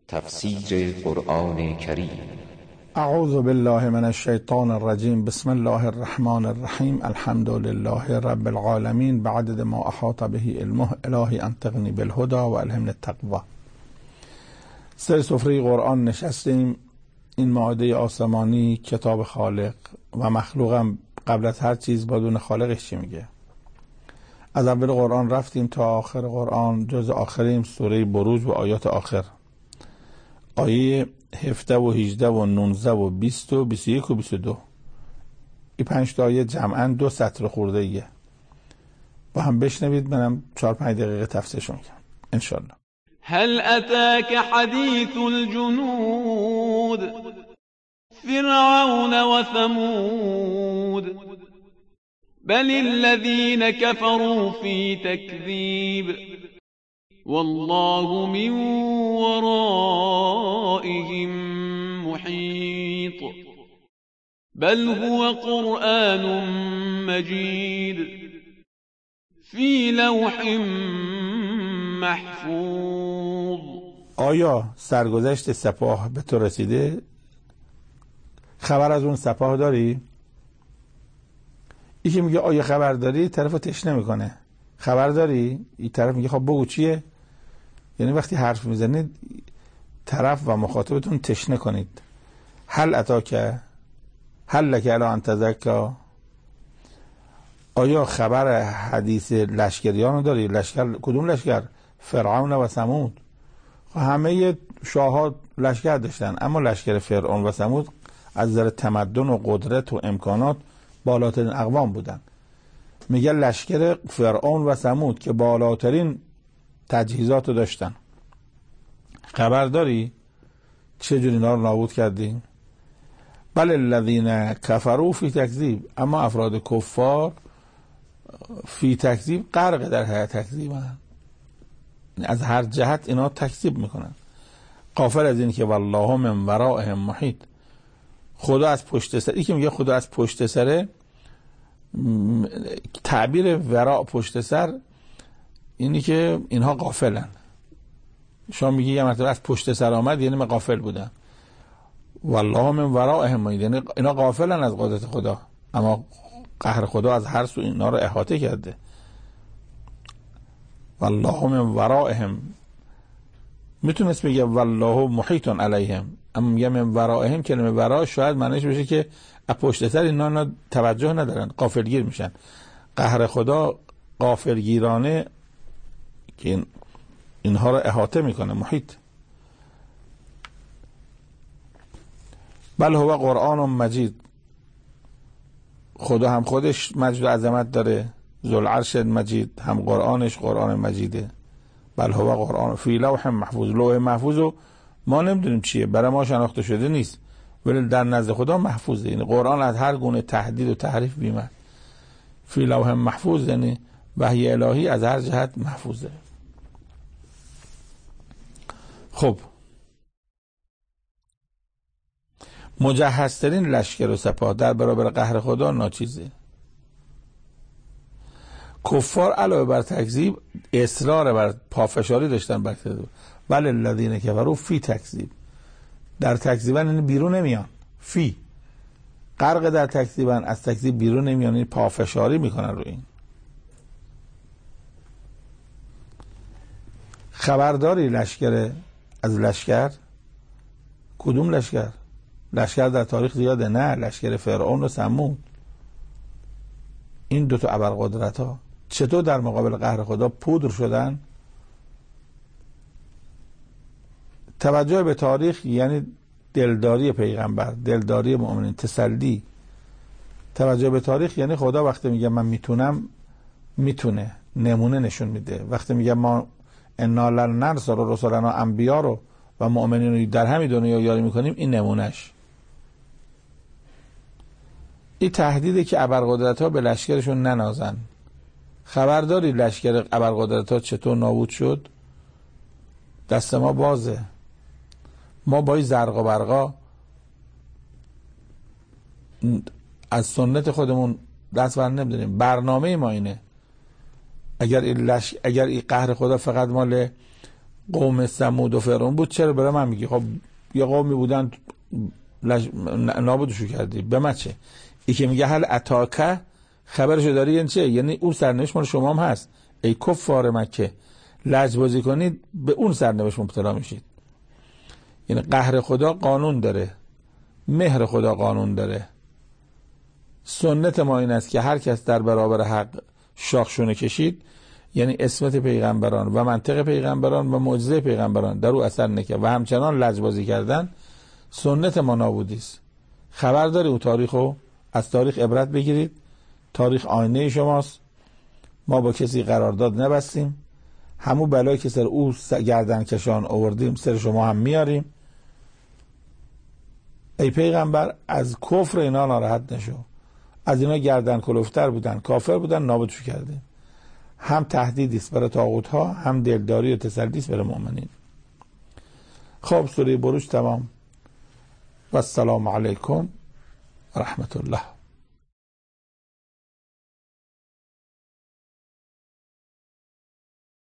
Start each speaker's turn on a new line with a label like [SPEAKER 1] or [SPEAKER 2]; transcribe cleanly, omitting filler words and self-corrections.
[SPEAKER 1] تفسیر قرآن کریم.
[SPEAKER 2] اعوذ بالله من الشیطان الرجیم. بسم الله الرحمن الرحیم. الحمد لله رب العالمین بعدد ما احاط به علمه. الهی انطقنی بالهدى و الهمنی التقوی. سر سفره قرآن نشستیم. این مائده آسمانی کتاب خالق و مخلوقم قبل از هر چیز بدون خالقش چی میگه. از اول قرآن رفتیم تا آخر قرآن، جز آخریم سوره بروج و آیات آخر، آیه 17 و 18 و 19 و 20 و 21 و 22. این 5 تا آیه جمعاً 2 سطر خورده ایه. با هم بشنوید، منم 4-5 دقیقه تفسیرشون کنم انشالله.
[SPEAKER 3] هل اتاك حديث الجنود فرعون وثمود بل الذين كفروا في تكذيب والله من ورائهم محيط بل هو قرآن مجيد في لوح محفوظ.
[SPEAKER 2] آیا سرگذشت سپاه به تو رسیده؟ خبر از اون سپاه داری؟ یکی میگه آیا خبر داری؟ طرف تشنه میکنه. خبر داری؟ این طرف میگه خب بگو چیه؟ یعنی وقتی حرف میزنید طرف و مخاطبتون تشنه کنید. هل اتاک هل لک الی ان تزکا، آیا خبر حدیث لشکریانو داری؟ لشکر کدوم لشکر؟ فرعون و ثمود. همه شاه‌ها لشکر داشتن، اما لشکر فرعون و ثمود از نظر تمدن و قدرت و امکانات بالاترین اقوام بودن. میگه لشکر فرعون و ثمود که بالاترین تجهیزات رو داشتن. خبر داری چجوری اینا رو نابود کردی؟ بل الذین کفروا فی تکذیب، اما افراد کفار فی تکذیب غرق در تکذیبن، از هر جهت اینا تکذیب میکنن. غافل از این که والله من ورائهم محیط، خدا از پشت سر. که میگه خدا از پشت سره، تعبیر وراء پشت سر اینی که اینها غافلن. شما میگی یه مرتبه از پشت سر آمد، یعنی من غافل بودم. والله من ورائهم محیط، یعنی اینا غافلن از قدرت خدا، اما قهر خدا از هر سو اینا رو احاطه کرده. والله من ورائهم، میتونست بگه والله محیط علیهم، اما میگه من ورائهم. کلمه ورا شاید معنیش بشه که از پشت سر اینا توجه ندارن، غافلگیر میشن. قهر خدا غافلگیرانه که اینها رو احاطه میکنه. محیط. بل هو قرآن مجید، خدا هم خودش مجد و عظمت داره، ذوالعرش مجید، هم قرآنش قرآن مجیده. بل هو قرآن فی لوح محفوظ. لوح محفوظو ما نمیدونیم چیه، برای ما شناخته شده نیست، ولی در نزد خدا محفوظه. یعنی قرآن از هر گونه تهدید و تحریف بیمه. فی لوح محفوظ یعنی وحی الهی از هر جهت محفوظه. خب مجهزترین لشکر و سپاه در برابر قهر خدا ناچیزه. کفار علاوه بر تکذیب اصرار بر پافشاری داشتن بر تکذیب. بل الذین کفروا فی تکذیب، در تکذیبن یعنی بیرون نمیان. فی غرق در تکذیبن، از تکذیب بیرون نمیان، یعنی پافشاری میکنن رو این. خبرداری لشکر از لشکر؟ کدوم لشکر؟ لشکر در تاریخ زیاده. نه، لشکر فرعون و ثمود. این دوتا ابرقدرت ها چطور در مقابل قهر خدا پودر شدن؟ توجه به تاریخ یعنی دلداری پیغمبر، دلداری مؤمنین، تسلی. توجه به تاریخ یعنی خدا وقتی میگه من میتونم، میتونه، نمونه نشون میده. وقتی میگه ما انا لننصر رسلنا، انبیا رو و مؤمنین رو در همین دنیا یاری میکنیم، این نمونهش. این تهدیده که ابرقدرت ها به لشکرشون ننازن. خبرداری لشکر ابرقدرت ها چطور نابود شد؟ دست ما بازه. ما با این زرق و برقا از سنت خودمون دست بر نمیداریم. برنامه ما اینه. اگر این قهر خدا فقط مال قوم ثمود و فرعون بود، چرا برای من میگی؟ خب یه قومی بودن نابودشو کردی، به من چه؟ ای که میگه هل اتاکه خبرشو داری یعنی چه؟ یعنی اون سرنوشت مال شما هم هست. ای کفار مکه، لجبازی کنید به اون سرنوشت مبتلا میشید. یعنی قهر خدا قانون داره، مهر خدا قانون داره. سنت ما این است که هر کس در برابر حق شاخشونه کشید، یعنی اسمت پیغمبران و منطق پیغمبران و معجزه پیغمبران در او اثر نکرد و همچنان لجبازی کردن، سنت ما نابودی است. خبر داری او تاریخو؟ از تاریخ عبرت بگیرید. تاریخ آینه شماست. ما با کسی قرارداد نبستیم. همون بلایی که سر او گردن کشان آوردیم سر شما هم میاریم. ای پیغمبر از کفر اینا ناراحت نشو. از اینا گردن کلفتر بودن، کافر بودن، نابودشو کردیم. هم تهدیدی است برای طاغوت ها، هم دلداری و تسلی است برای مؤمنین. خب سوره بروج تمام. و السلام علیکم و رحمت الله.